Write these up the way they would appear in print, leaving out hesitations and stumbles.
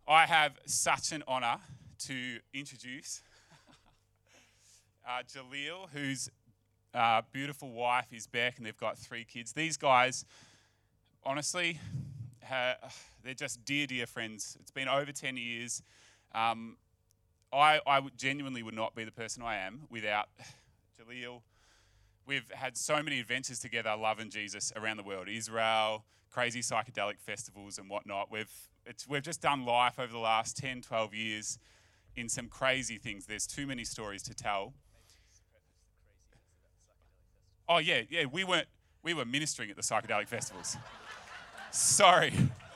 I have such an honour to introduce Jaleel, whose beautiful wife is Beck, and they've got 3 kids. These guys, honestly, they're just dear, dear friends. It's been over 10 years. Genuinely would not be the person I am without Jaleel. We've had so many adventures together, loving Jesus around the world. Israel, crazy psychedelic festivals and whatnot. We've just done life over the last 10, 12 years in some crazy things. There's too many stories to tell. Oh yeah, we were ministering at the psychedelic festivals. Sorry.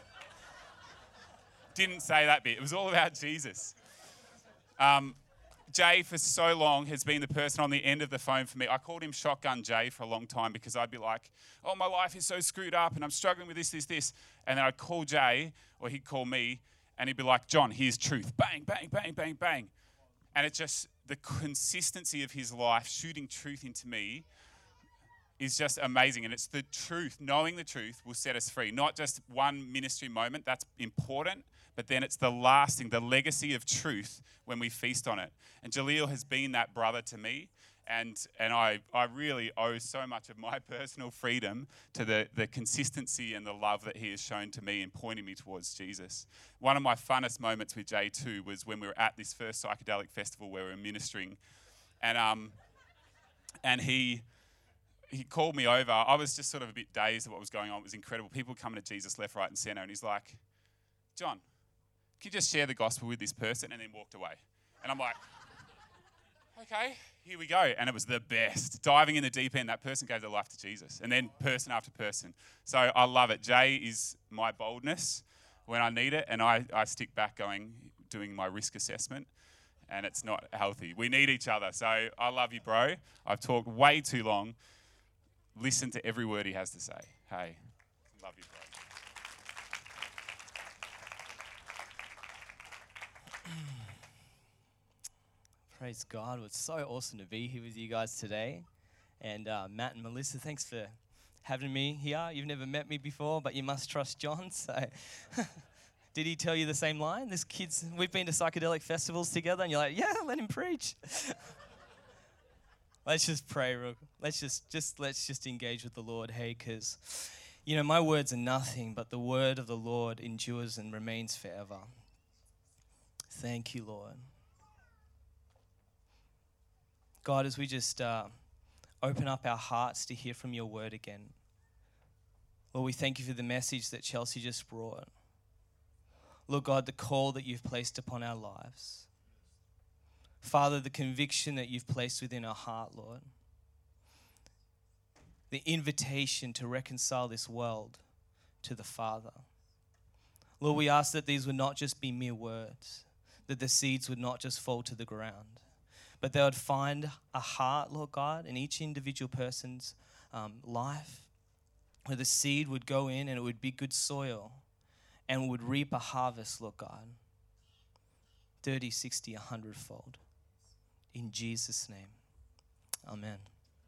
Didn't say that bit. It was all about Jesus. Jay, for so long, has been the person on the end of the phone for me. I called him Shotgun Jay for a long time because I'd be like, oh, my life is so screwed up and I'm struggling with this. And then I'd call Jay, or he'd call me, and he'd be like, John, here's truth. Bang, bang, bang, bang, bang. And it's just the consistency of his life shooting truth into me is just amazing. And it's the truth, knowing the truth will set us free. Not just one ministry moment, that's important, but then it's the lasting, the legacy of truth when we feast on it. And Jaleel has been that brother to me, and I really owe so much of my personal freedom to the consistency and the love that he has shown to me in pointing me towards Jesus. One of my funnest moments with Jay too was when we were at this first psychedelic festival where we were ministering, and he called me over. I was just sort of a bit dazed at what was going on. It was incredible. People coming to Jesus left, right, and centre. And he's like, John, can you just share the gospel with this person? And then walked away. And I'm like, okay, here we go. And it was the best. Diving in the deep end, that person gave their life to Jesus. And then person after person. So I love it. Jay is my boldness when I need it. And I stick back doing my risk assessment. And it's not healthy. We need each other. So I love you, bro. I've talked way too long. Listen to every word he has to say. Hey, love you, bro. Praise God. It's so awesome to be here with you guys today. And Matt and Melissa, thanks for having me here. You've never met me before, but you must trust John. So did he tell you the same line? We've been to psychedelic festivals together, and you're like, yeah, let him preach. Let's just pray. Let's just engage with the Lord, hey, because, my words are nothing, but the word of the Lord endures and remains forever. Thank you, Lord. God, as we just open up our hearts to hear from your word again, Lord, we thank you for the message that Chelsea just brought. Lord God, the call that you've placed upon our lives. Father, the conviction that you've placed within our heart, Lord. The invitation to reconcile this world to the Father. Lord, we ask that these would not just be mere words, that the seeds would not just fall to the ground, but they would find a heart, Lord God, in each individual person's life, where the seed would go in and it would be good soil and would reap a harvest, Lord God, 30, 60, 100-fold. In Jesus' name, amen.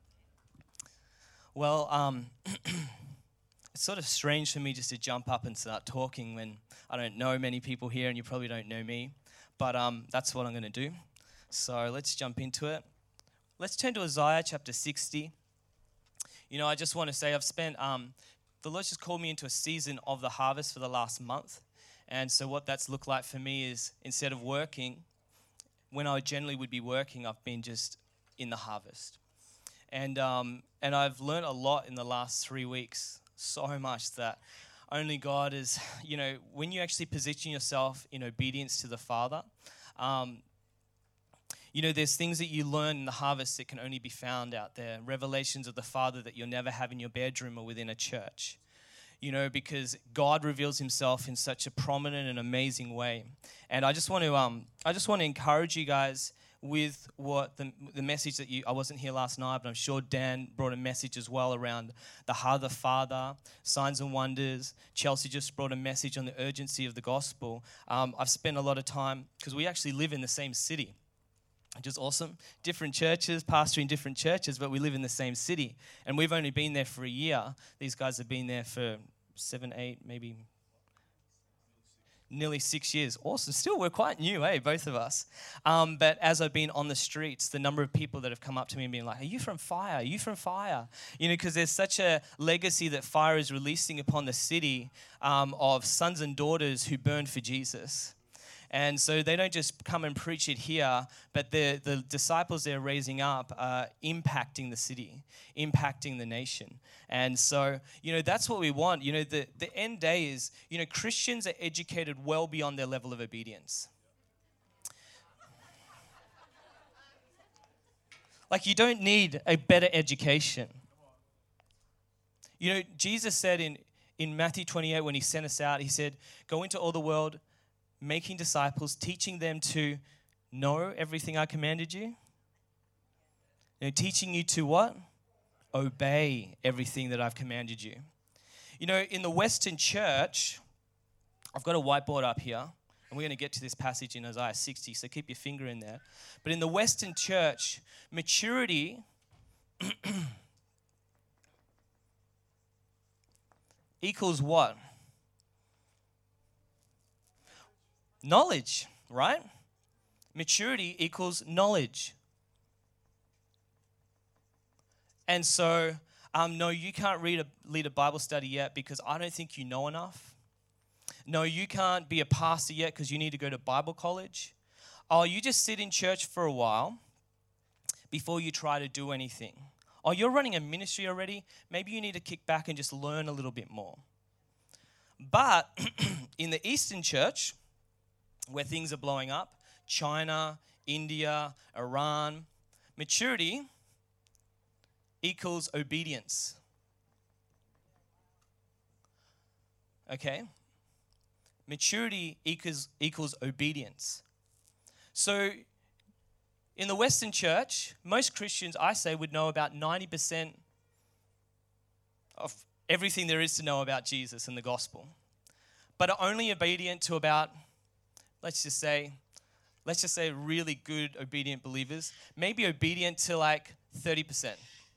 Well, it's sort of strange for me just to jump up and start talking when I don't know many people here and you probably don't know me, but that's what I'm going to do. So let's jump into it. Let's turn to Isaiah chapter 60. I just want to say I've spent, the Lord just called me into a season of the harvest for the last month. And so what that's looked like for me is instead of working, when I generally would be working, I've been just in the harvest. And I've learned a lot in the last 3 weeks, so much that only God is, when you actually position yourself in obedience to the Father, there's things that you learn in the harvest that can only be found out there, revelations of the Father that you'll never have in your bedroom or within a church. Because God reveals himself in such a prominent and amazing way. And I just want to encourage you guys with what the message that I wasn't here last night, but I'm sure Dan brought a message as well around the heart of the Father, signs and wonders. Chelsea just brought a message on the urgency of the gospel. I've spent a lot of time, because we actually live in the same city, which is awesome. Different churches, pastoring different churches, but we live in the same city. And we've only been there for a year. These guys have been there for 7, 8, maybe nearly 6 years. Awesome. Still, we're quite new, both of us. But as I've been on the streets, the number of people that have come up to me and been like, are you from Fire? Are you from Fire? You know, because there's such a legacy that Fire is releasing upon the city of sons and daughters who burn for Jesus. And so they don't just come and preach it here, but the disciples they're raising up are impacting the city, impacting the nation. And so, you know, that's what we want. You know, the end day is, you know, Christians are educated well beyond their level of obedience. Like, you don't need a better education. You know, Jesus said in Matthew 28, when he sent us out, he said, go into all the world, making disciples, teaching them to know everything I commanded you. You know, teaching you to what? Obey everything that I've commanded you. You know, in the Western church, I've got a whiteboard up here, and we're going to get to this passage in Isaiah 60, so keep your finger in there. But in the Western church, maturity equals what? Knowledge, right? Maturity equals knowledge. And so, no, you can't lead a Bible study yet because I don't think you know enough. No, you can't be a pastor yet because you need to go to Bible college. Oh, you just sit in church for a while before you try to do anything. Oh, you're running a ministry already. Maybe you need to kick back and just learn a little bit more. But in the Eastern church, where things are blowing up, China, India, Iran, maturity equals obedience. Okay? Maturity equals obedience. So in the Western church, most Christians, I say, would know about 90% of everything there is to know about Jesus and the gospel, but are only obedient to about, let's just say really good obedient believers, maybe obedient to like 30%.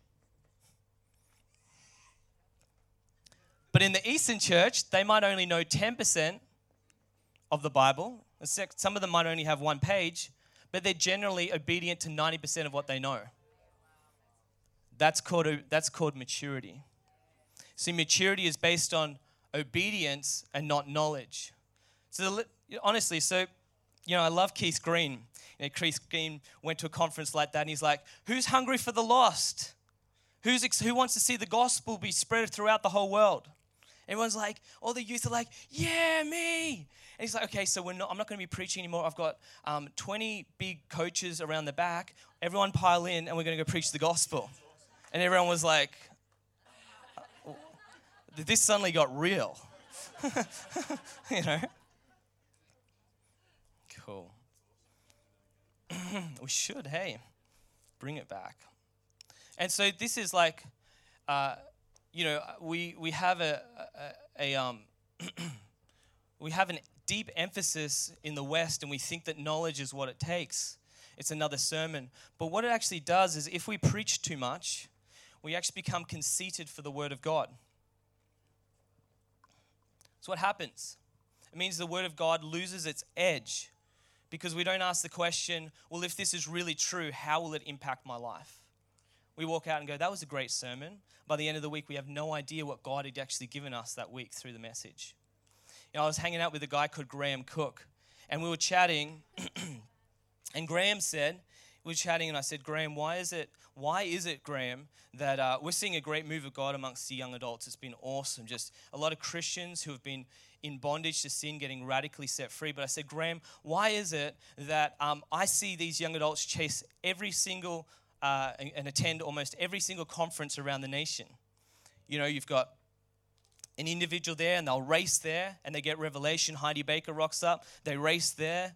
But in the Eastern church, they might only know 10% of the Bible. Some of them might only have one page, but they're generally obedient to 90% of what they know. That's called maturity. See, maturity is based on obedience and not knowledge. So honestly, I love Keith Green. You know, Keith Green went to a conference like that, and he's like, who's hungry for the lost? Who wants to see the gospel be spread throughout the whole world? Everyone's like, all the youth are like, yeah, me. And he's like, okay, so I'm not going to be preaching anymore. I've got 20 big coaches around the back. Everyone pile in, and we're going to go preach the gospel. And everyone was like, this suddenly got real. You know? Cool. We should, hey, bring it back. And so this is like, we have we have an deep emphasis in the West, and we think that knowledge is what it takes. It's another sermon. But what it actually does is, if we preach too much, we actually become conceited for the word of God. So what happens? It means the word of God loses its edge because we don't ask the question, well, if this is really true, how will it impact my life? We walk out and go, that was a great sermon. By the end of the week, we have no idea what God had actually given us that week through the message. You know, I was hanging out with a guy called Graham Cook, and we were chatting, and Graham said, we were chatting, and I said, Graham, why is it, Graham, that we're seeing a great move of God amongst the young adults? It's been awesome. Just a lot of Christians who have been in bondage to sin getting radically set free. But I said, Graham, why is it that I see these young adults chase every single and attend almost every single conference around the nation? You know, you've got an individual there, and they'll race there, and they get revelation. Heidi Baker rocks up, they race there.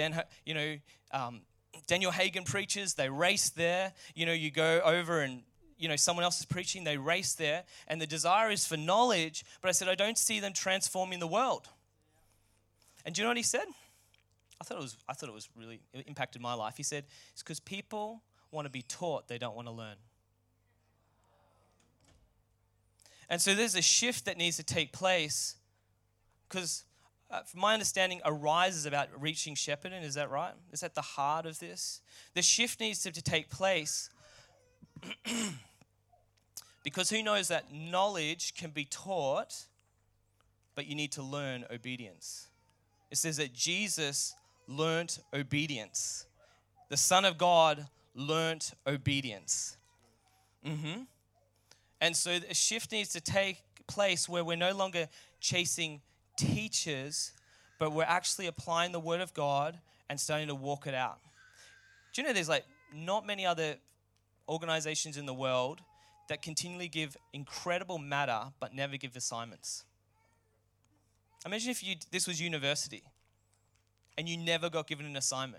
Daniel Hagen preaches, they race there. You know, you go over and, you know, someone else is preaching, they race there. And the desire is for knowledge, but I said, I don't see them transforming the world. And do you know what he said? I thought it was really, it impacted my life. He said, it's because people want to be taught, they don't want to learn. And so there's a shift that needs to take place because from my understanding, Arise is about reaching Shepparton. Is that right? Is that the heart of this? The shift needs to take place because who knows that knowledge can be taught, but you need to learn obedience. It says that Jesus learnt obedience. The Son of God learnt obedience. And so a shift needs to take place where we're no longer chasing teachers, but we're actually applying the Word of God and starting to walk it out. Do you know there's like not many other organizations in the world that continually give incredible matter but never give assignments? Imagine if this was university and you never got given an assignment.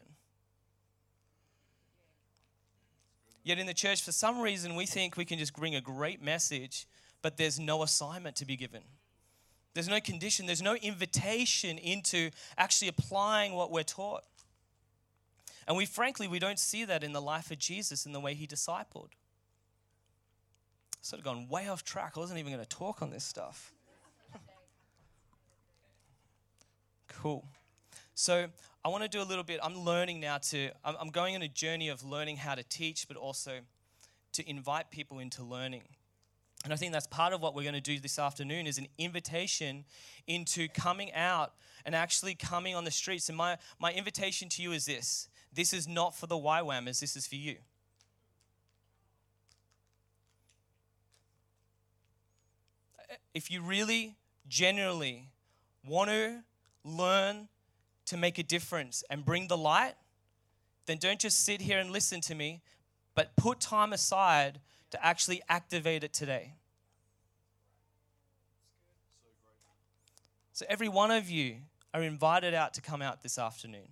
Yet in the church, for some reason, we think we can just bring a great message, but there's no assignment to be given. There's no condition. There's no invitation into actually applying what we're taught. And we don't see that in the life of Jesus in the way he discipled. Sort of gone way off track. I wasn't even going to talk on this stuff. Cool. So I want to do a little bit. I'm learning now I'm going on a journey of learning how to teach, but also to invite people into learning. And I think that's part of what we're going to do this afternoon is an invitation into coming out and actually coming on the streets. And my invitation to you is this. This is not for the YWAMers. This is for you. If you really, genuinely want to learn to make a difference and bring the light, then don't just sit here and listen to me, but put time aside to actually activate it today. So every one of you are invited out to come out this afternoon.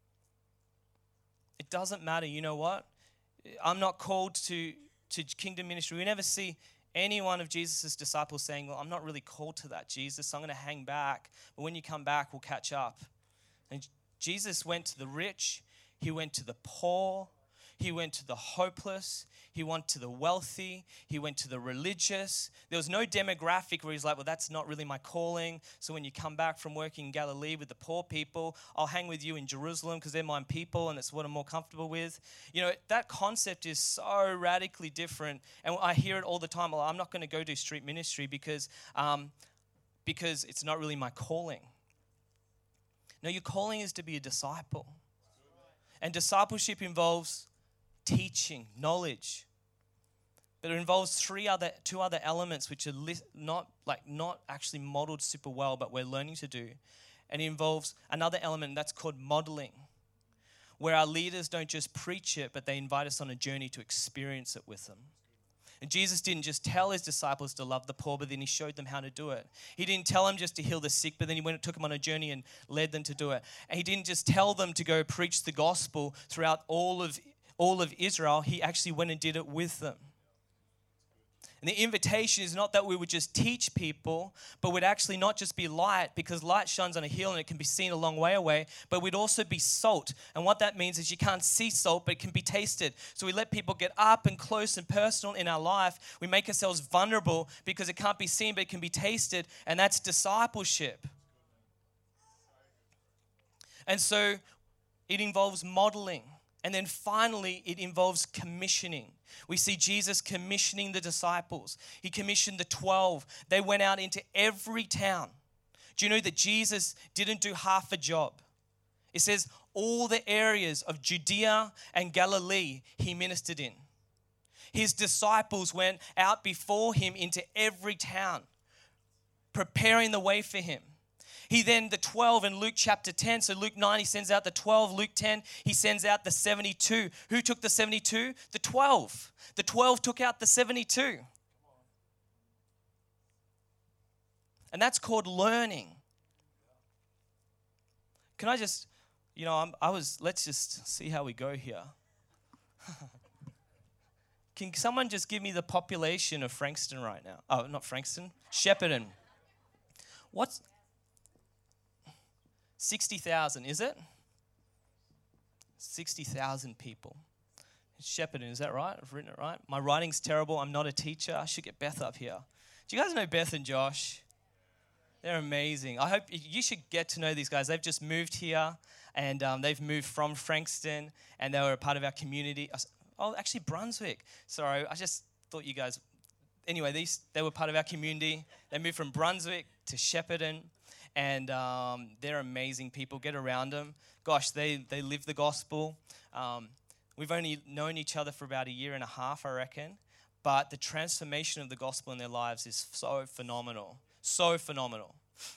It doesn't matter. You know what? I'm not called to kingdom ministry. We never see any one of Jesus' disciples saying, well, I'm not really called to that, Jesus. I'm going to hang back. But when you come back, we'll catch up. And Jesus went to the rich. He went to the poor. He went to the hopeless. He went to the wealthy. He went to the religious. There was no demographic where he's like, well, that's not really my calling. So when you come back from working in Galilee with the poor people, I'll hang with you in Jerusalem because they're my people and it's what I'm more comfortable with. You know, that concept is so radically different. And I hear it all the time. Well, I'm not going to go do street ministry because it's not really my calling. No, your calling is to be a disciple. And discipleship involves teaching, knowledge. But it involves two other elements which are not actually modeled super well, but we're learning to do. And it involves another element that's called modeling, where our leaders don't just preach it, but they invite us on a journey to experience it with them. And Jesus didn't just tell his disciples to love the poor, but then he showed them how to do it. He didn't tell them just to heal the sick, but then he went and took them on a journey and led them to do it. And he didn't just tell them to go preach the gospel throughout all of Israel. He actually went and did it with them. And the invitation is not that we would just teach people, but we'd actually not just be light, because light shines on a hill and it can be seen a long way away, but we'd also be salt. And what that means is you can't see salt, but it can be tasted. So we let people get up and close and personal in our life. We make ourselves vulnerable because it can't be seen, but it can be tasted. And that's discipleship. And so it involves modeling. And then finally, it involves commissioning. We see Jesus commissioning the disciples. He commissioned the 12. They went out into every town. Do you know that Jesus didn't do half a job? It says all the areas of Judea and Galilee he ministered in. His disciples went out before him into every town, preparing the way for him. He then, the 12 in Luke chapter 10, so Luke 9, he sends out the 12. Luke 10, he sends out the 72. Who took the 72? The 12. The 12 took out the 72. And that's called learning. Can I just, let's just see how we go here. Can someone just give me the population of Frankston right now? Oh, not Frankston, Shepparton. What's 60,000, is it? 60,000 people. Shepparton, is that right? I've written it right. My writing's terrible. I'm not a teacher. I should get Beth up here. Do you guys know Beth and Josh? They're amazing. I hope you should get to know these guys. They've just moved here, and they've moved from Frankston, and they were a part of our community. Oh, actually, Brunswick. Sorry, I just thought you guys... Anyway, they were part of our community. They moved from Brunswick to Shepparton, and they're amazing people. Get around them. Gosh, they live the gospel. We've only known each other for about a year and a half, I reckon, but the transformation of the gospel in their lives is so phenomenal. So phenomenal.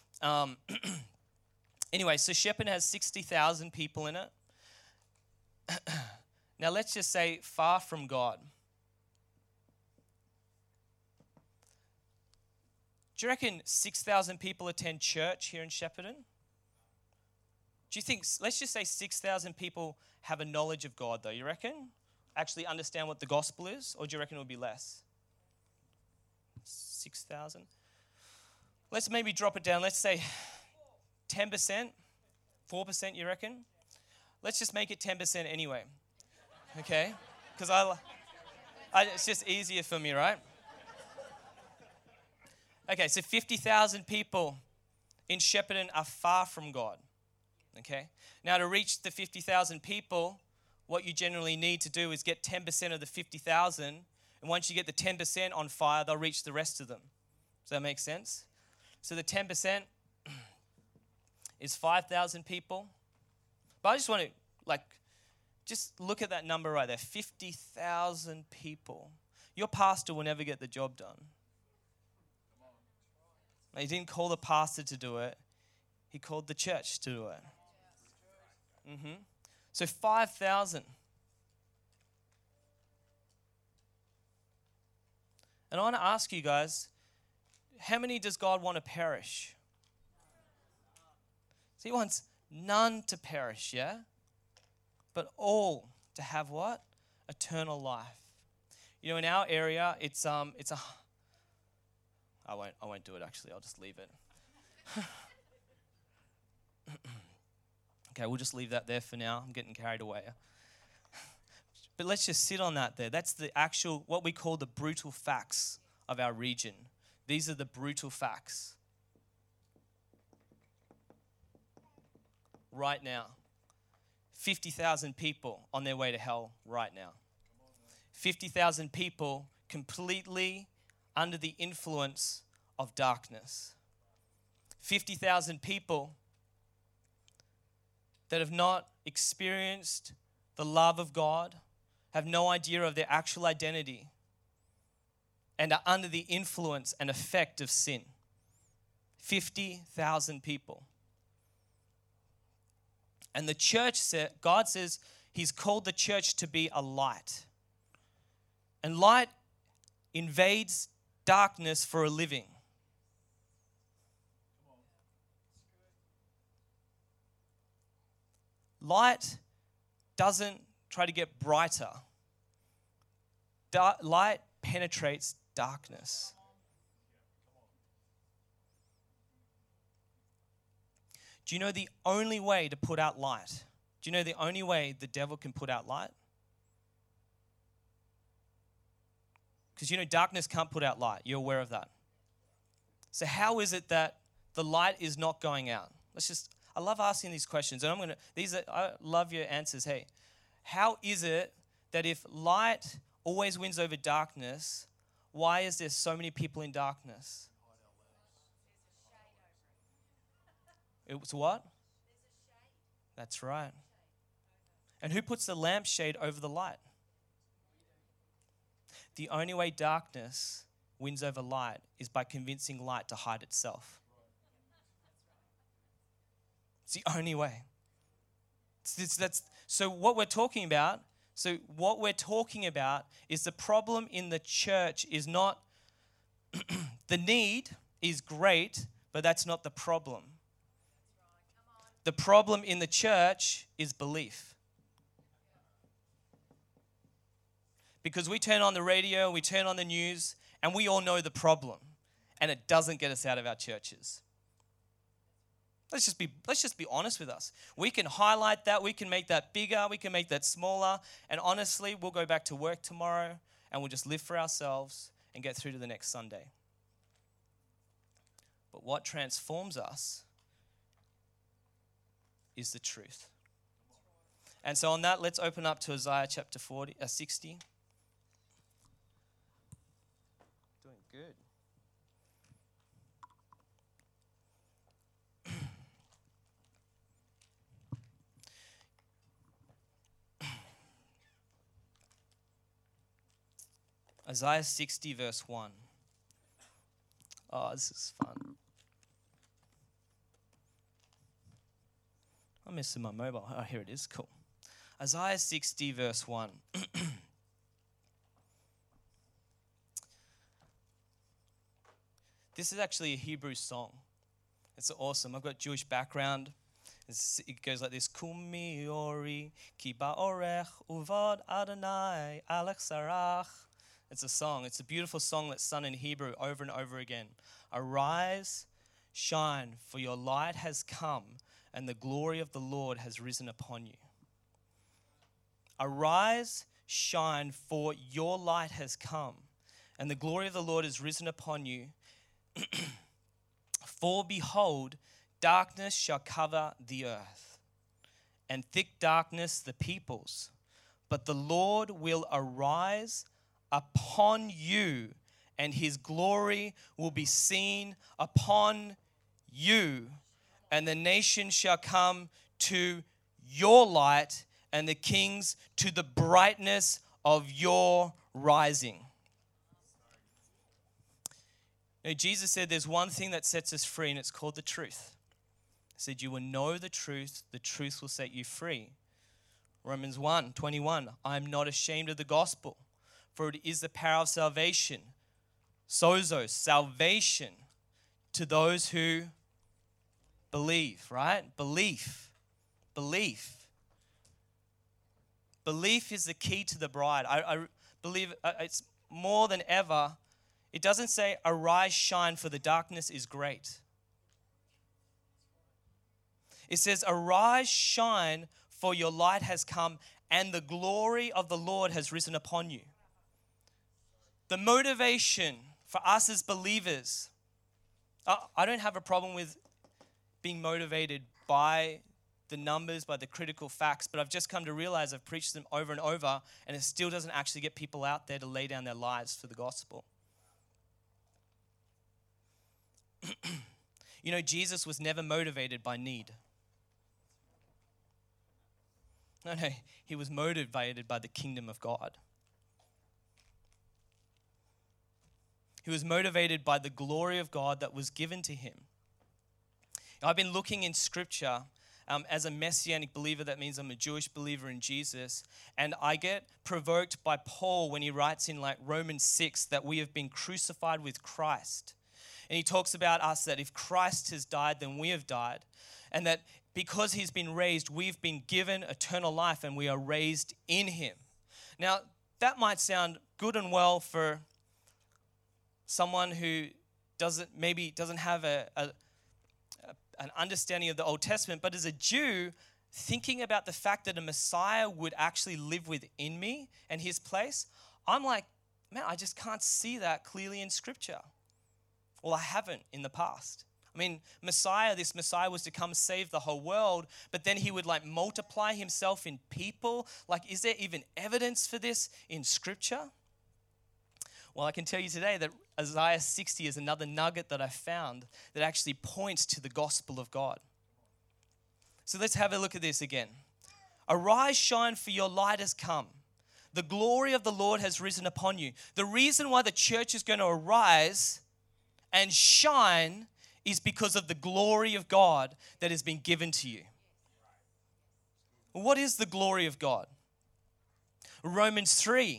Anyway, so Shepparton has 60,000 people in it. Now, let's just say far from God. Do you reckon 6,000 people attend church here in Shepparton? Do you think, let's just say 6,000 people have a knowledge of God, though, you reckon? Actually understand what the gospel is? Or do you reckon it would be less? 6,000? Let's maybe drop it down. Let's say 10%, 4%, you reckon? Let's just make it 10% anyway, okay? Because it's just easier for me, right? Okay, so 50,000 people in Shepparton are far from God, okay? Now, to reach the 50,000 people, what you generally need to do is get 10% of the 50,000, and once you get the 10% on fire, they'll reach the rest of them. Does that make sense? So the 10% is 5,000 people. But I just want to, just look at that number right there, 50,000 people. Your pastor will never get the job done. He didn't call the pastor to do it. He called the church to do it. So 5,000. And I want to ask you guys, how many does God want to perish? So he wants none to perish, yeah? But all to have what? Eternal life. You know, in our area, it's a... I won't do it actually, I'll just leave it. Okay, we'll just leave that there for now. I'm getting carried away. But let's just sit on that there. That's the actual, what we call the brutal facts of our region. These are the brutal facts. Right now. 50,000 people on their way to hell right now. 50,000 people completely under the influence of darkness. 50,000 people that have not experienced the love of God, have no idea of their actual identity, and are under the influence and effect of sin. 50,000 people. And the church said, God says he's called the church to be a light. And light invades darkness for a living. Light doesn't try to get brighter. Light penetrates darkness. Do you know the only way to put out light? Do you know the only way the devil can put out light? Because you know darkness can't put out light. You're aware of that. So how is it that the light is not going out? I love asking these questions, and I love your answers. Hey, how is it that if light always wins over darkness, why is there so many people in darkness? It's what? That's right. And who puts the lampshade over the light? The only way darkness wins over light is by convincing light to hide itself. It's the only way. So what we're talking about is the problem in the church is not, the need is great, but that's not the problem. The problem in the church is belief. Because we turn on the radio, we turn on the news, and we all know the problem, and it doesn't get us out of our churches. Let's just be honest with us. We can highlight that, we can make that bigger, we can make that smaller, and honestly, we'll go back to work tomorrow and we'll just live for ourselves and get through to the next Sunday. But what transforms us is the truth. And so on that, let's open up to Isaiah chapter 60. Doing good. Isaiah 60 verse 1. Oh, this is fun. I'm missing my mobile. Oh, here it is. Cool. Isaiah 60 verse 1. This is actually a Hebrew song. It's awesome. I've got Jewish background. It goes like this. Kumi ori ki ba'orech uvad Adonai alech sarach. It's a song. It's a beautiful song that's sung in Hebrew over and over again. Arise, shine, for your light has come, and the glory of the Lord has risen upon you. Arise, shine, for your light has come, and the glory of the Lord has risen upon you. For behold, darkness shall cover the earth, and thick darkness the peoples. But the Lord will arise upon you, and his glory will be seen upon you. And the nations shall come to your light, and the kings to the brightness of your rising. Now, Jesus said there's one thing that sets us free, and it's called the truth. He said you will know the truth will set you free. Romans 1:21, I am not ashamed of the gospel, for it is the power of salvation. Sozo, salvation to those who believe, right? Belief. Belief is the key to the bride. I believe it's more than ever. It doesn't say, arise, shine, for the darkness is great. It says, arise, shine, for your light has come, and the glory of the Lord has risen upon you. The motivation for us as believers, I don't have a problem with being motivated by the numbers, by the critical facts, but I've just come to realize I've preached them over and over, and it still doesn't actually get people out there to lay down their lives for the gospel. You know, Jesus was never motivated by need. No, he was motivated by the kingdom of God. He was motivated by the glory of God that was given to him. I've been looking in Scripture as a Messianic believer. That means I'm a Jewish believer in Jesus. And I get provoked by Paul when he writes in like Romans 6 that we have been crucified with Christ. And he talks about us that if Christ has died, then we have died. And that because he's been raised, we've been given eternal life and we are raised in him. Now, that might sound good and well for someone who doesn't have an understanding of the Old Testament, but as a Jew, thinking about the fact that a Messiah would actually live within me and his place, I'm like, man, I just can't see that clearly in Scripture. Well, I haven't in the past. I mean, this Messiah was to come save the whole world, but then he would like multiply himself in people. Like, is there even evidence for this in Scripture? Well, I can tell you today that Isaiah 60 is another nugget that I found that actually points to the gospel of God. So let's have a look at this again. Arise, shine, for your light has come. The glory of the Lord has risen upon you. The reason why the church is going to arise and shine is because of the glory of God that has been given to you. What is the glory of God? Romans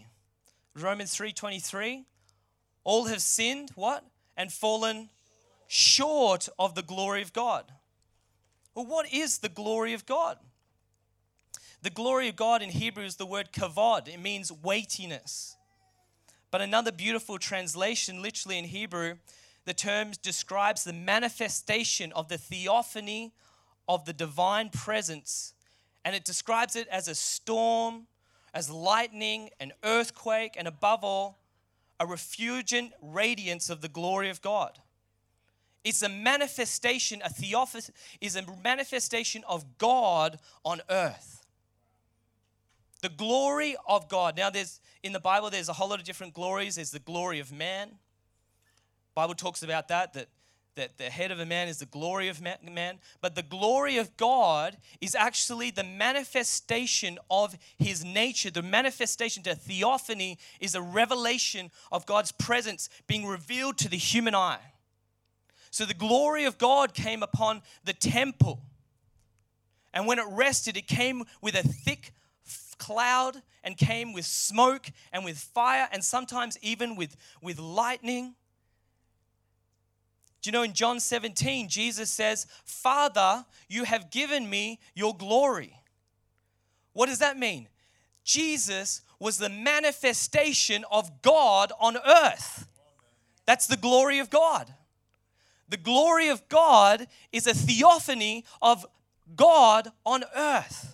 3:23, all have sinned, what? And fallen short of the glory of God. Well, what is the glory of God? The glory of God in Hebrew is the word kavod. It means weightiness. But another beautiful translation, literally in Hebrew, the term describes the manifestation of the theophany of the divine presence. And it describes it as a storm, as lightning, an earthquake, and above all, a refulgent radiance of the glory of God. It's a manifestation, a theophany is a manifestation of God on earth. The glory of God. Now in the Bible, there's a whole lot of different glories. There's the glory of man. Bible talks about that the head of a man is the glory of man. But the glory of God is actually the manifestation of his nature. The manifestation to theophany is a revelation of God's presence being revealed to the human eye. So the glory of God came upon the temple. And when it rested, it came with a thick cloud and came with smoke and with fire and sometimes even with lightning. Do you know in John 17, Jesus says, Father, you have given me your glory. What does that mean? Jesus was the manifestation of God on earth. That's the glory of God. The glory of God is a theophany of God on earth.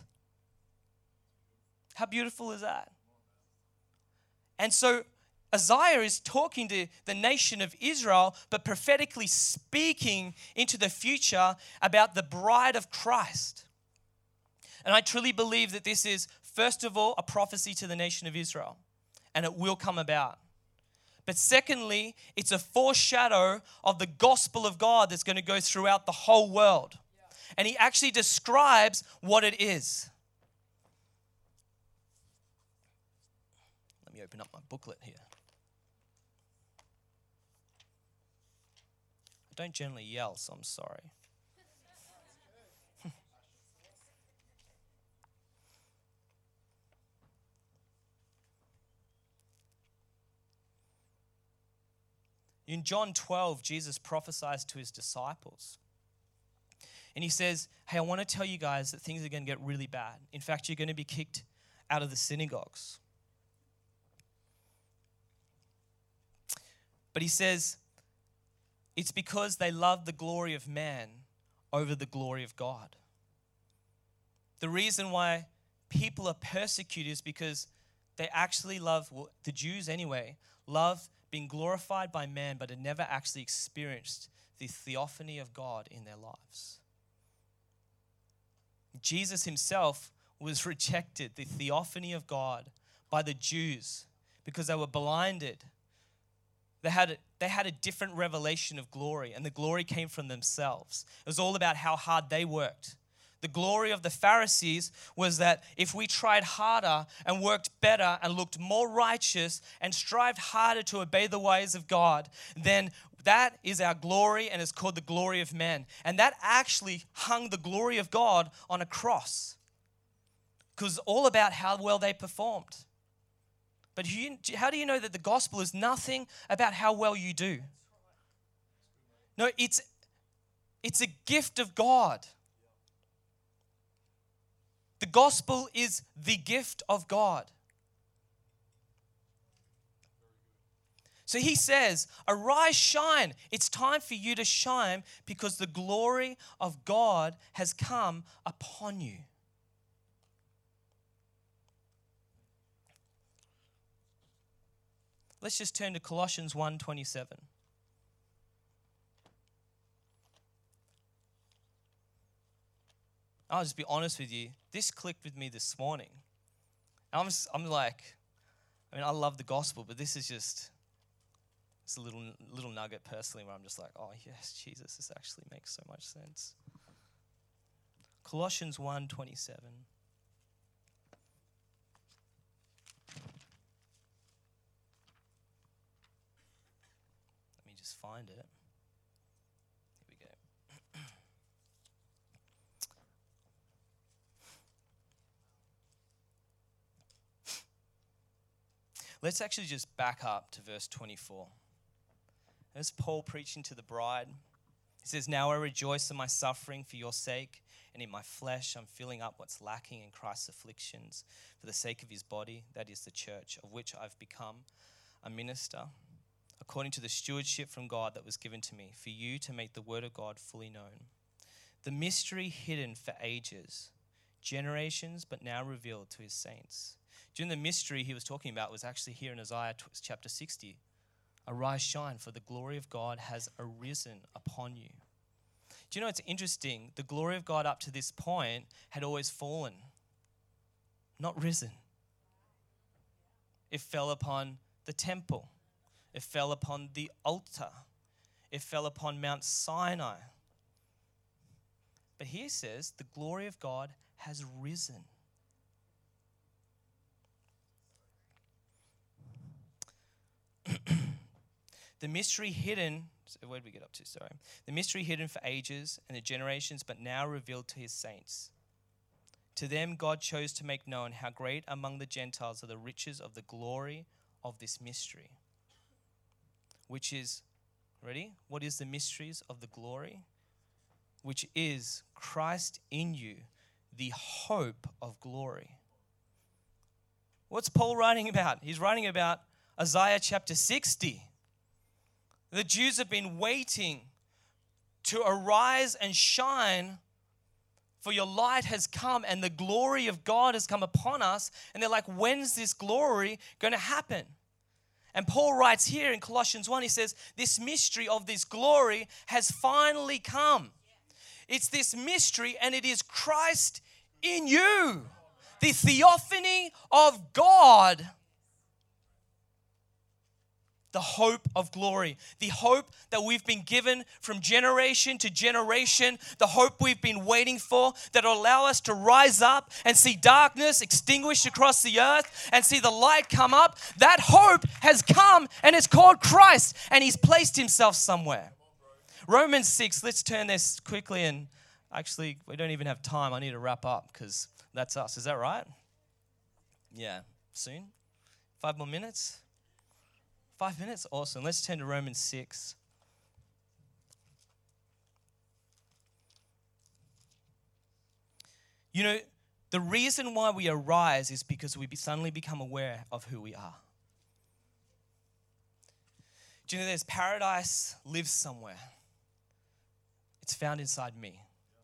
How beautiful is that? And so Isaiah is talking to the nation of Israel, but prophetically speaking into the future about the bride of Christ. And I truly believe that this is, first of all, a prophecy to the nation of Israel, and it will come about. But secondly, it's a foreshadow of the gospel of God that's going to go throughout the whole world. And he actually describes what it is. Let me open up my booklet here. I don't generally yell, so I'm sorry. In John 12, Jesus prophesies to his disciples. And he says, hey, I want to tell you guys that things are going to get really bad. In fact, you're going to be kicked out of the synagogues. But he says, it's because they love the glory of man over the glory of God. The reason why people are persecuted is because they actually love, well, the Jews anyway, love being glorified by man, but had never actually experienced the theophany of God in their lives. Jesus himself was rejected, the theophany of God, by the Jews because they were blinded. They had a different revelation of glory, and the glory came from themselves. It was all about how hard they worked. The glory of the Pharisees was that if we tried harder and worked better and looked more righteous and strived harder to obey the ways of God, then that is our glory, and it's called the glory of man. And that actually hung the glory of God on a cross, because all about how well they performed. But how do you know that the gospel is nothing about how well you do? No, it's a gift of God. The gospel is the gift of God. So he says, arise, shine. It's time for you to shine because the glory of God has come upon you. Let's just turn to Colossians 1:27. I'll just be honest with you. This clicked with me this morning. I'm like, I love the gospel, but this is just, it's a little nugget personally where I'm just like, oh yes, Jesus, this actually makes so much sense. Colossians 1:27. Let me just find it. Here we go. Let's actually just back up to verse 24. There's Paul preaching to the bride. He says, now I rejoice in my suffering for your sake, and in my flesh I'm filling up what's lacking in Christ's afflictions for the sake of his body, that is the church, of which I've become a minister, according to the stewardship from God that was given to me, for you to make the word of God fully known. The mystery hidden for ages, generations, but now revealed to his saints. During the mystery he was talking about was actually here in Isaiah chapter 60. Arise, shine, for the glory of God has arisen upon you. Do you know, it's interesting. The glory of God up to this point had always fallen, not risen. It fell upon the temple. It fell upon the altar. It fell upon Mount Sinai. But here it says, the glory of God has risen. The mystery hidden, where did we get up to? Sorry. The mystery hidden for ages and the generations, but now revealed to his saints. To them God chose to make known how great among the Gentiles are the riches of the glory of this mystery. Which is, ready? What is the mysteries of the glory? Which is Christ in you, the hope of glory. What's Paul writing about? He's writing about Isaiah chapter 60. The Jews have been waiting to arise and shine, for your light has come and the glory of God has come upon us. And they're like, when's this glory going to happen? And Paul writes here in Colossians 1, he says, this mystery of this glory has finally come. It's this mystery, and it is Christ in you, the theophany of God. The hope of glory, the hope that we've been given from generation to generation, the hope we've been waiting for that will allow us to rise up and see darkness extinguished across the earth and see the light come up. That hope has come, and it's called Christ, and he's placed himself somewhere. Romans 6, let's turn this quickly, and actually we don't even have time. I need to wrap up because that's us. Is that right? Yeah, soon? 5 more minutes? 5 minutes? Awesome. Let's turn to Romans 6. You know, the reason why we arise is because we suddenly become aware of who we are. Do you know there's paradise lives somewhere? It's found inside me.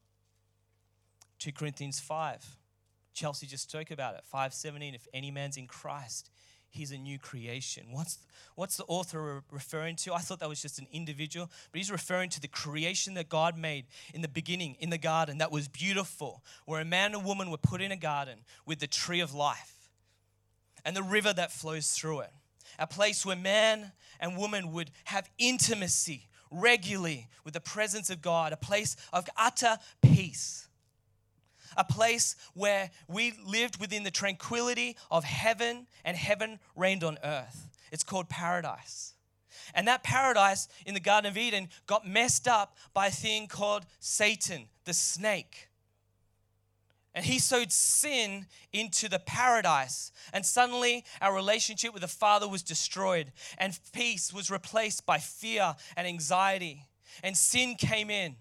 2 Corinthians 5. Chelsea just spoke about it. 5:17, if any man's in Christ, he's a new creation. What's the author referring to? I thought that was just an individual, but he's referring to the creation that God made in the beginning, in the garden, that was beautiful, where a man and woman were put in a garden with the tree of life and the river that flows through it. A place where man and woman would have intimacy regularly with the presence of God, a place of utter peace. A place where we lived within the tranquility of heaven, and heaven reigned on earth. It's called paradise. And that paradise in the Garden of Eden got messed up by a thing called Satan, the snake. And he sowed sin into the paradise. And suddenly our relationship with the Father was destroyed. And peace was replaced by fear and anxiety. And sin came in.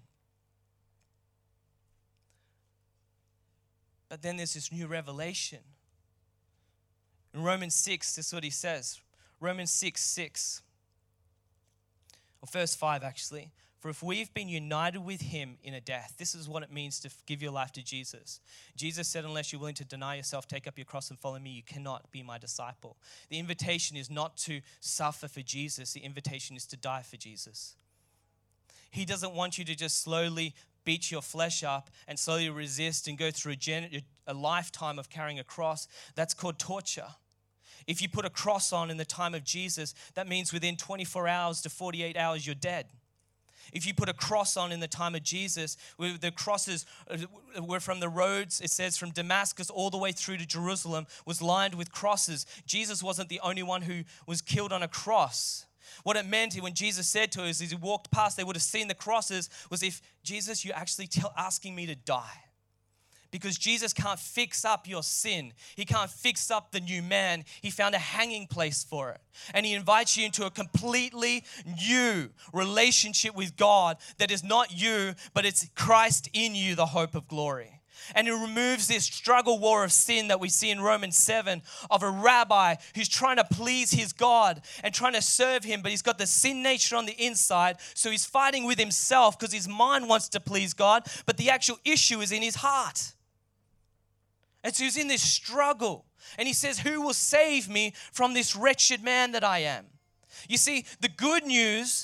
But then there's this new revelation. In Romans 6, this is what he says. Romans 6:6. Or verse 5 actually. For if we've been united with him in a death, this is what it means to give your life to Jesus. Jesus said, unless you're willing to deny yourself, take up your cross and follow me, you cannot be my disciple. The invitation is not to suffer for Jesus. The invitation is to die for Jesus. He doesn't want you to just slowly beat your flesh up and slowly resist and go through a lifetime of carrying a cross. That's called torture. If you put a cross on in the time of Jesus, that means within 24 hours to 48 hours, you're dead. If you put a cross on in the time of Jesus, the crosses were from the roads, it says from Damascus all the way through to Jerusalem, was lined with crosses. Jesus wasn't the only one who was killed on a cross. What it meant when Jesus said to us as he walked past, they would have seen the crosses, was if, Jesus, you're actually asking me to die. Because Jesus can't fix up your sin. He can't fix up the new man. He found a hanging place for it. And he invites you into a completely new relationship with God that is not you, but it's Christ in you, the hope of glory. And it removes this struggle war of sin that we see in Romans 7 of a rabbi who's trying to please his God and trying to serve him, but he's got the sin nature on the inside, so he's fighting with himself because his mind wants to please God, but the actual issue is in his heart. And so he's in this struggle. And he says, who will save me from this wretched man that I am? You see, the good news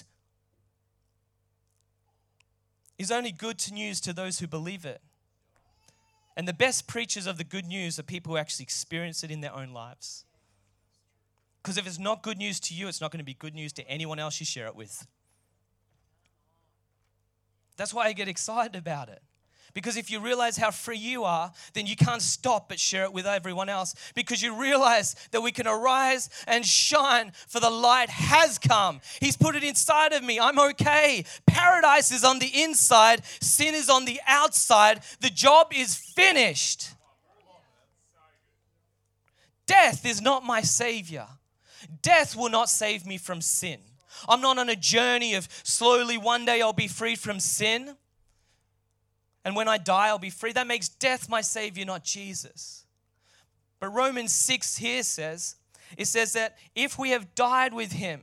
is only good news to those who believe it. And the best preachers of the good news are people who actually experience it in their own lives. Because if it's not good news to you, it's not going to be good news to anyone else you share it with. That's why I get excited about it. Because if you realize how free you are, then you can't stop but share it with everyone else. Because you realize that we can arise and shine, for the light has come. He's put it inside of me. I'm okay. Paradise is on the inside. Sin is on the outside. The job is finished. Death is not my savior. Death will not save me from sin. I'm not on a journey of slowly one day I'll be free from sin. And when I die, I'll be free. That makes death my savior, not Jesus. But Romans 6 here says that if we have died with him,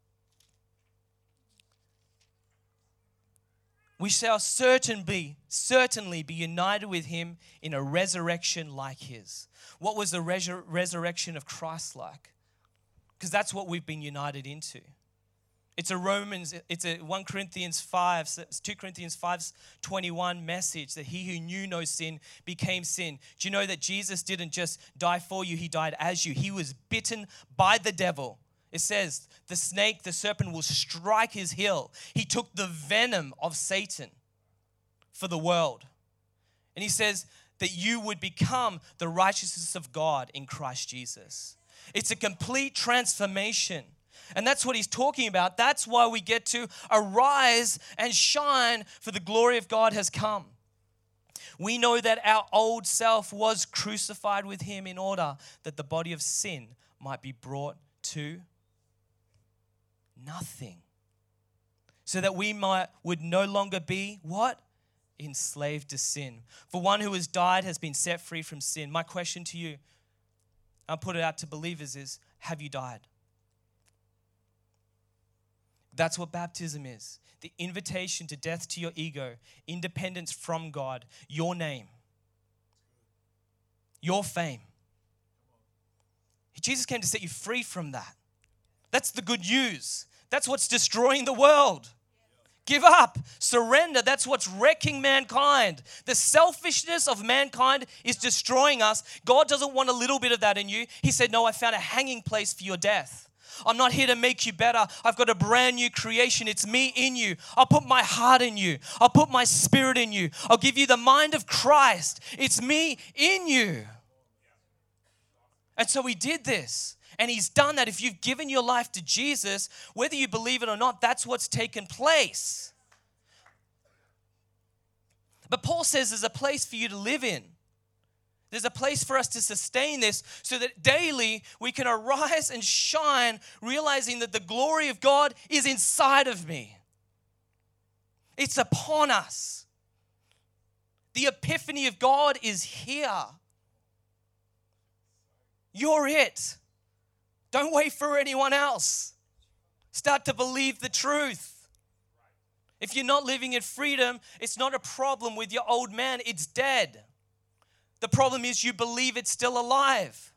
we shall certainly be united with him in a resurrection like his. What was the resurrection of Christ like? Because that's what we've been united into. It's a 1 Corinthians 5, 2 Corinthians 5:21 message that he who knew no sin became sin. Do you know that Jesus didn't just die for you, he died as you. He was bitten by the devil. It says the snake, the serpent will strike his heel. He took the venom of Satan for the world. And he says that you would become the righteousness of God in Christ Jesus. It's a complete transformation. And that's what he's talking about. That's why we get to arise and shine, for the glory of God has come. We know that our old self was crucified with him in order that the body of sin might be brought to nothing. So that we would no longer be what? Enslaved to sin. For one who has died has been set free from sin. My question to you, I'll put it out to believers, is have you died? That's what baptism is. The invitation to death to your ego, independence from God, your name, your fame. Jesus came to set you free from that. That's the good news. That's what's destroying the world. Give up, surrender. That's what's wrecking mankind. The selfishness of mankind is destroying us. God doesn't want a little bit of that in you. He said, no, I found a hanging place for your death. I'm not here to make you better. I've got a brand new creation. It's me in you. I'll put my heart in you. I'll put my spirit in you. I'll give you the mind of Christ. It's me in you. And so he did this. And he's done that. If you've given your life to Jesus, whether you believe it or not, that's what's taken place. But Paul says there's a place for you to live in. There's a place for us to sustain this so that daily we can arise and shine, realizing that the glory of God is inside of me. It's upon us. The epiphany of God is here. You're it. Don't wait for anyone else. Start to believe the truth. If you're not living in freedom, it's not a problem with your old man, it's dead. The problem is you believe it's still alive.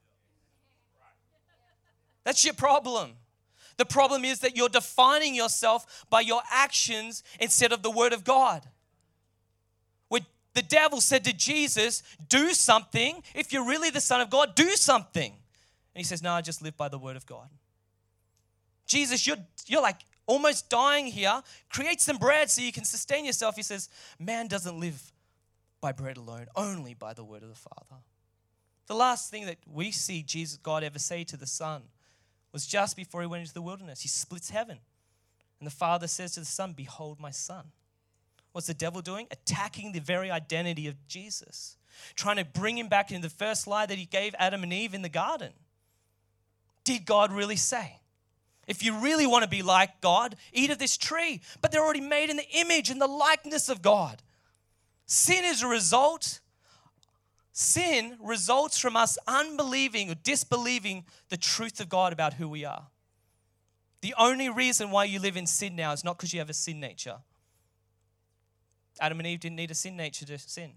That's your problem. The problem is that you're defining yourself by your actions instead of the word of God. When the devil said to Jesus, do something. If you're really the Son of God, do something. And he says, no, I just live by the word of God. Jesus, you're like almost dying here. Create some bread so you can sustain yourself. He says, man doesn't live by bread alone, only by the word of the Father. The last thing that we see God ever say to the Son was just before he went into the wilderness. He splits heaven. And the Father says to the Son, behold my Son. What's the devil doing? Attacking the very identity of Jesus. Trying to bring him back into the first lie that he gave Adam and Eve in the garden. Did God really say? If you really want to be like God, eat of this tree. But they're already made in the image and the likeness of God. Sin is a result. Sin results from us unbelieving or disbelieving the truth of God about who we are. The only reason why you live in sin now is not because you have a sin nature. Adam and Eve didn't need a sin nature to sin.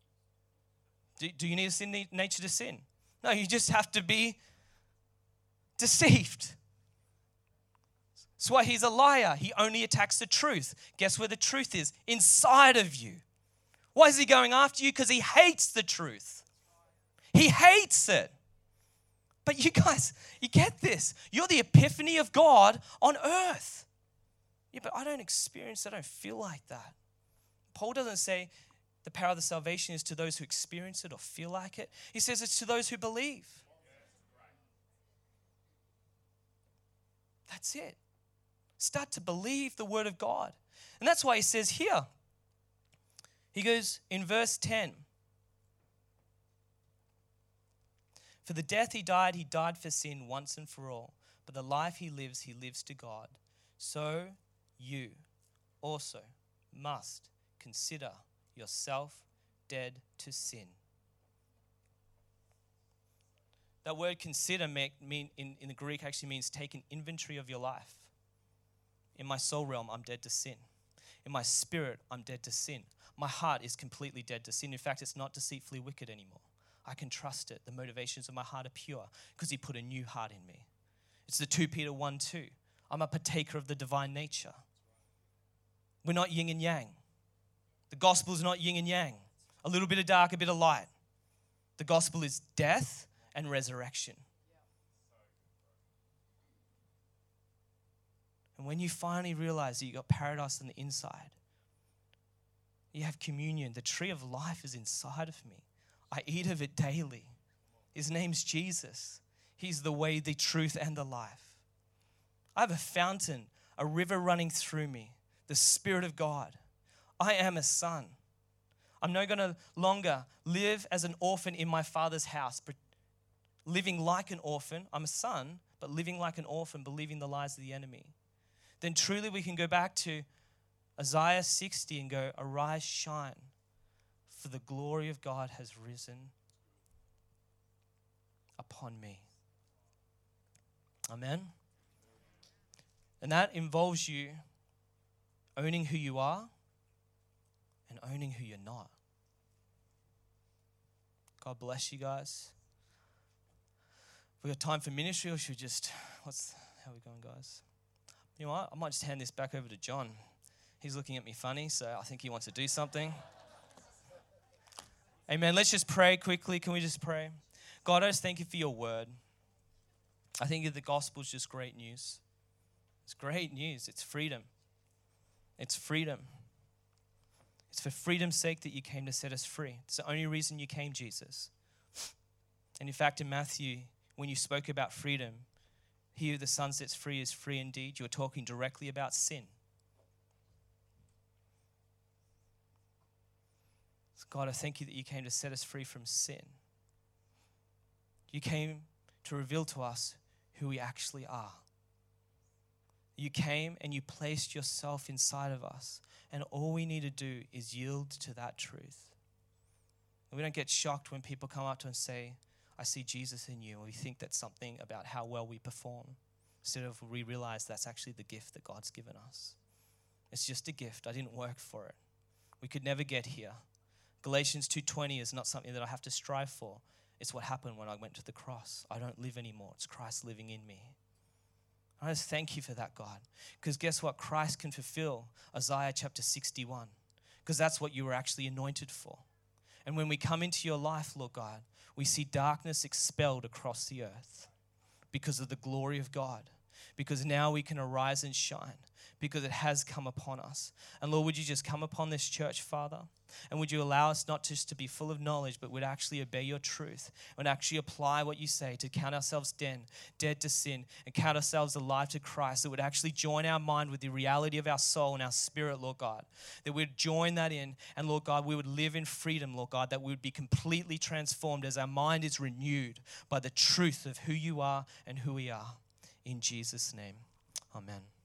Do you need a sin nature to sin? No, you just have to be deceived. That's why he's a liar. He only attacks the truth. Guess where the truth is? Inside of you. Why is he going after you? Because he hates the truth. He hates it. But you guys, you get this. You're the epiphany of God on earth. Yeah, but I don't experience it. I don't feel like that. Paul doesn't say the power of the salvation is to those who experience it or feel like it. He says it's to those who believe. That's it. Start to believe the word of God. And that's why he says here, he goes in verse 10, for the death he died for sin once and for all. But the life he lives to God. So you also must consider yourself dead to sin. That word consider in the Greek actually means take an inventory of your life. In my soul realm, I'm dead to sin. In my spirit, I'm dead to sin. My heart is completely dead to sin. In fact, it's not deceitfully wicked anymore. I can trust it. The motivations of my heart are pure because he put a new heart in me. It's the 2 Peter 1:2. I'm a partaker of the divine nature. We're not yin and yang. The gospel is not yin and yang. A little bit of dark, a bit of light. The gospel is death and resurrection. And when you finally realize that you got paradise on the inside, you have communion. The tree of life is inside of me. I eat of it daily. His name's Jesus. He's the way, the truth, and the life. I have a fountain, a river running through me, the Spirit of God. I am a son. I'm no longer live as an orphan in my Father's house, but living like an orphan. I'm a son, but living like an orphan, believing the lies of the enemy. Then truly we can go back to Isaiah 60 and go, arise, shine, for the glory of God has risen upon me. Amen? And that involves you owning who you are and owning who you're not. God bless you guys. We got time for ministry, or should we just, how are we going, guys? You know what? I might just hand this back over to John. He's looking at me funny, so I think he wants to do something. Amen. Let's just pray quickly. Can we just pray? God, I just thank you for your word. I think the gospel is just great news. It's great news. It's freedom. It's freedom. It's for freedom's sake that you came to set us free. It's the only reason you came, Jesus. And in fact, in Matthew, when you spoke about freedom, he who the Son sets free is free indeed. You were talking directly about sin. So God, I thank you that you came to set us free from sin. You came to reveal to us who we actually are. You came and you placed yourself inside of us. And all we need to do is yield to that truth. And we don't get shocked when people come up to us and say, I see Jesus in you. Or we think that's something about how well we perform. Instead of we realize that's actually the gift that God's given us. It's just a gift. I didn't work for it. We could never get here. Galatians 2:20 is not something that I have to strive for. It's what happened when I went to the cross. I don't live anymore. It's Christ living in me. I just thank you for that, God. Because guess what? Christ can fulfill Isaiah chapter 61. Because that's what you were actually anointed for. And when we come into your life, Lord God, we see darkness expelled across the earth because of the glory of God. Because now we can arise and shine because it has come upon us. And Lord, would you just come upon this church, Father? And would you allow us not just to be full of knowledge, but would actually obey your truth and actually apply what you say to count ourselves dead to sin and count ourselves alive to Christ, that would actually join our mind with the reality of our soul and our spirit, Lord God, that we'd join that in. And Lord God, we would live in freedom, Lord God, that we would be completely transformed as our mind is renewed by the truth of who you are and who we are. In Jesus' name, amen.